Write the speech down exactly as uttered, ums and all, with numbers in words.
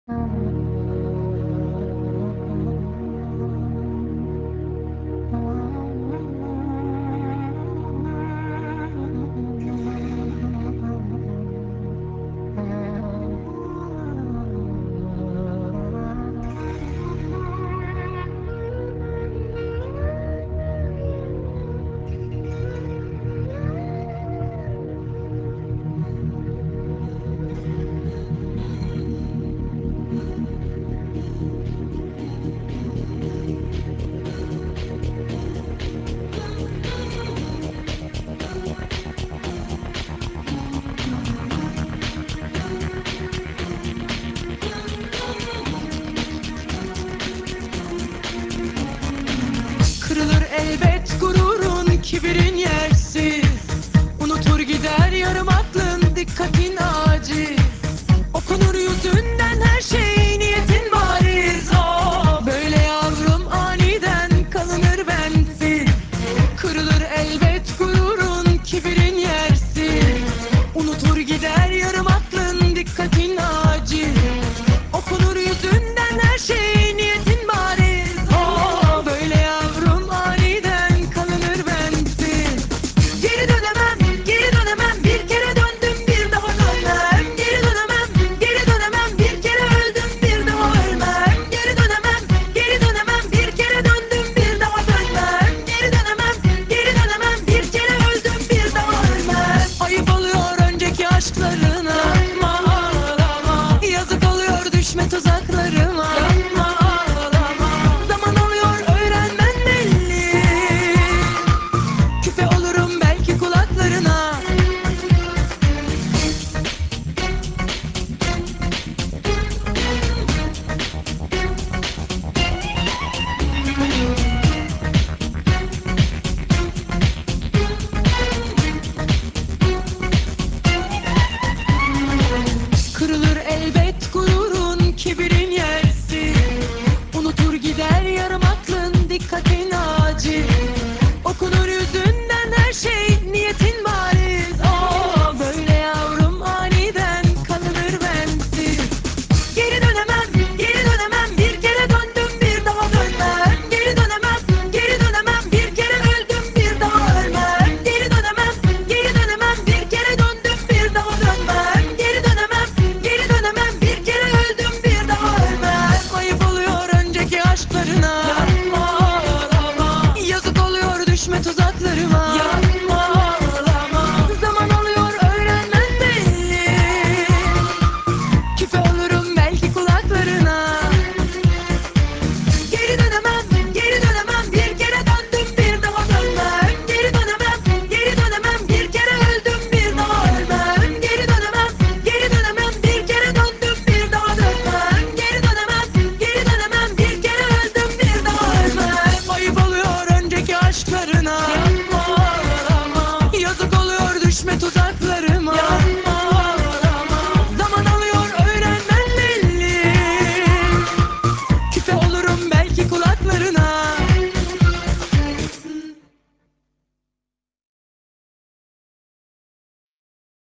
Kırılır elbet gururun, kibirin yersiz. Unutur gider yarım aklın, dikkatin acil. Okunur yüzünden her şey, niyetin bariz. Oh, böyle yavrum aniden kalınır bensiz. Kırılır elbet gururun, kibirin yersiz. Unutur gider yarım aklın, dikkatin acil. Okunur yüzünden her şey, niyetin bariz. Oh, böyle yavrum aniden kalınır bensiz. Geri dönemem, geri dönemem, bir kere döndüm bir daha dönmem. Geri dönemem, geri dönemem, bir kere öldüm bir daha ölmem. Geri dönemem, geri dönemem, bir kere döndüm bir daha dönmem. Geri dönemem, geri dönemem, bir kere öldüm bir daha ölmem. Ayıp oluyor önceki aşklarına, ağlama. Yazık oluyor düşme tuzaklarına.